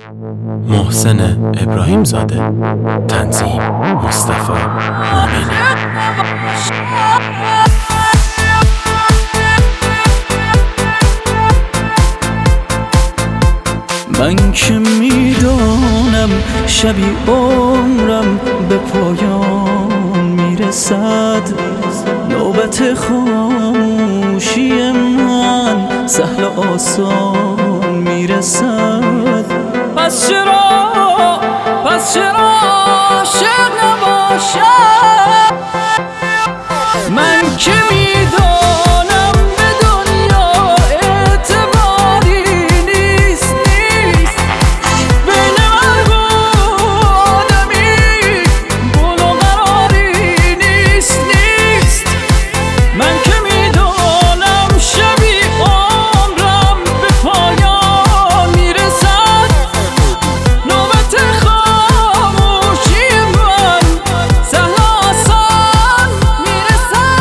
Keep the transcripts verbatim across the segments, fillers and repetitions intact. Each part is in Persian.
محسن ابراهیم زاده، تنظیم مصطفی مومنی. من که میدانم شبی عمرم به پایان میرسد، نوبت خاموشی من سهل و آسان میرسد. پس چرا پس چرا عاشق نباشم؟ من که میدانم به دنیا اعتباری نیست نیست بین مرگ و آدمی گل و قراری نیست نیست. من که میدانم شبی عمرم به پایان میرسد، نوبت خاموشی من سهل آسان میرسد.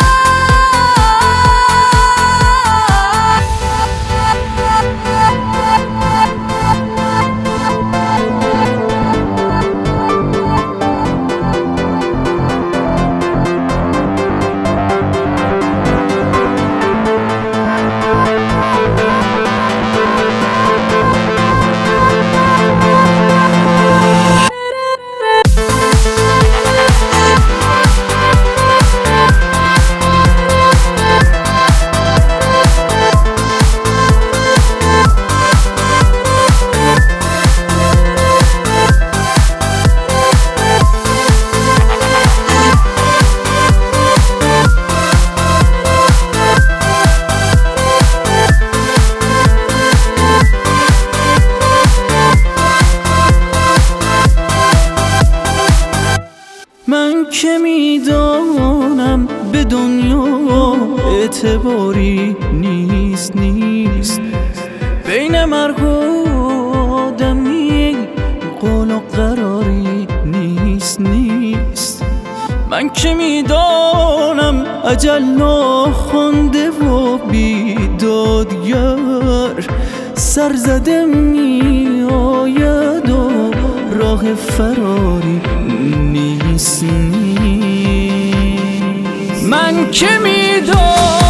من که میدانم به دنیا اعتباری نیست نیست بین مرگ و آدمی قول و قراری نیست نیست. من که میدانم اجل ناخوانده و بیدادگر سرزده می آید و راه فراری نیست نیست. من که میدانم